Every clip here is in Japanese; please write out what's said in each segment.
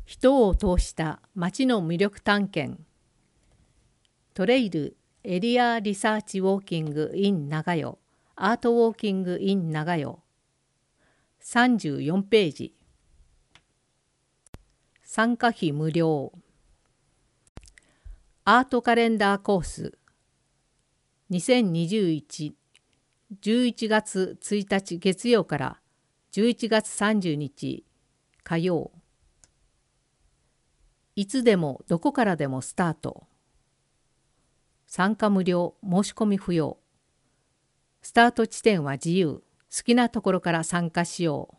人を通した街の魅力探検。トレイルエリアリサーチウォーキング in 長与アートウォーキング in 長与34ページ。参加費無料。アートカレンダーコース2021 11月1日月曜から11月30日火曜。いつでもどこからでもスタート。参加無料、申し込み不要。スタート地点は自由。好きなところから参加しよう。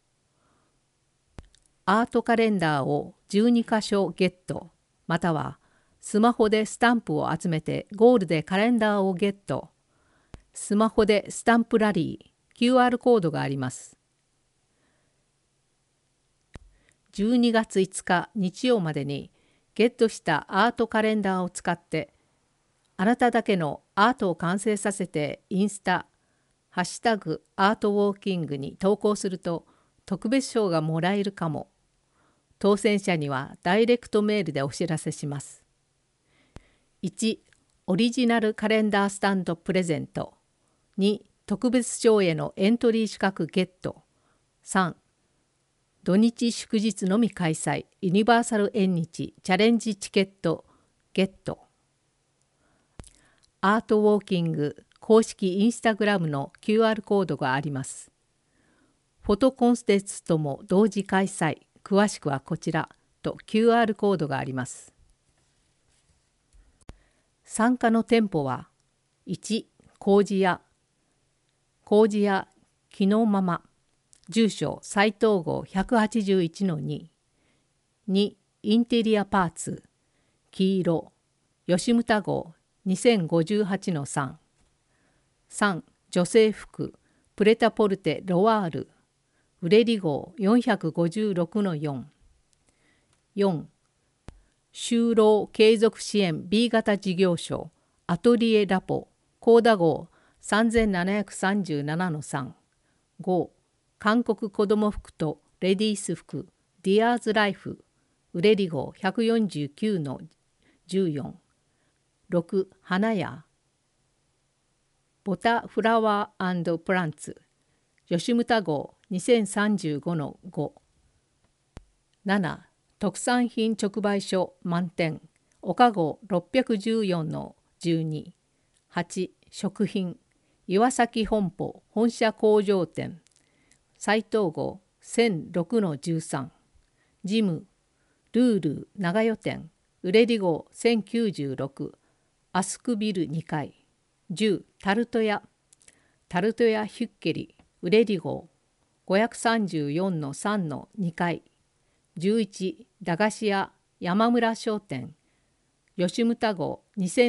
アートカレンダーを12箇所ゲット、またはスマホでスタンプを集めてゴールでカレンダーをゲット。スマホでスタンプラリー、QR コードがあります。12月5日日曜までにゲットしたアートカレンダーを使ってあなただけのアートを完成させてインスタハッシュタグアートウォーキングに投稿すると特別賞がもらえるかも。当選者にはダイレクトメールでお知らせします。1. オリジナルカレンダースタンドプレゼント。2. 特別賞へのエントリー資格ゲット。3. 土日祝日のみ開催ユニバーサル縁日チャレンジチケットゲット。アートウォーキング公式インスタグラムの QR コードがあります。フォトコンテストも同時開催。詳しくはこちらと QR コードがあります。参加の店舗は1. 麹屋木のまま住所斉藤号 181-2 2. インテリアパーツ黄色吉牟田号 2058-3 3. 女性服プレタポルテロワールウレリ号 456-4 4. 就労継続支援 B 型事業所アトリエラポ高田号 3737-3 5. 韓国子ども服とレディース服ディアーズライフウレリ号 149-14 6. 花屋ボタフラワー&プランツ吉牟田号 2035-5 7. 特産品直売所満点岡号 614-12 8. 食品岩崎本舗本社工場店斉藤号 1006-13 ジムルール長与店ウレリ号 1096 アスクビル2階10タルト屋ヒュッケリウレリ号 534-3-2 階11駄菓子屋山村商店吉牟田号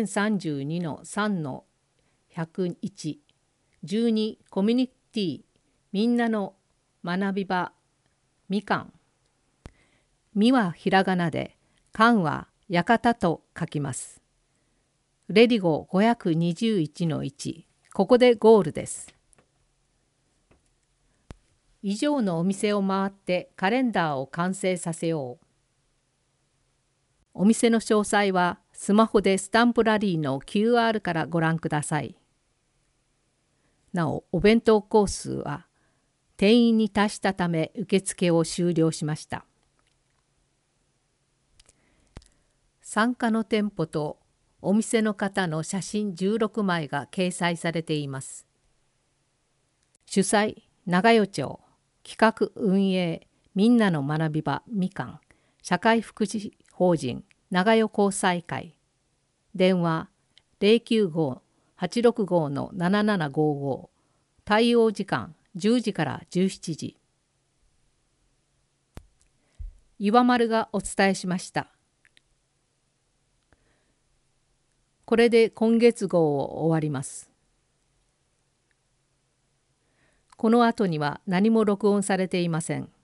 2032-3-101 12コミュニティみんなの学び場みかんみはひらがなでかんは館と書きます。ウレリ号 521-1 ここでゴールです。以上のお店を回ってカレンダーを完成させよう。お店の詳細はスマホでスタンプラリーの QR からご覧ください。なお、お弁当コースは定員に達したため受付を終了しました。参加の店舗とお店の方の写真16枚が掲載されています。主催長与町企画運営みんなの学び場みかん社会福祉法人長与交際会電話 095-865-7755 対応時間10時から17時。岩丸がお伝えしました。これで今月号を終わります。この後には何も録音されていません。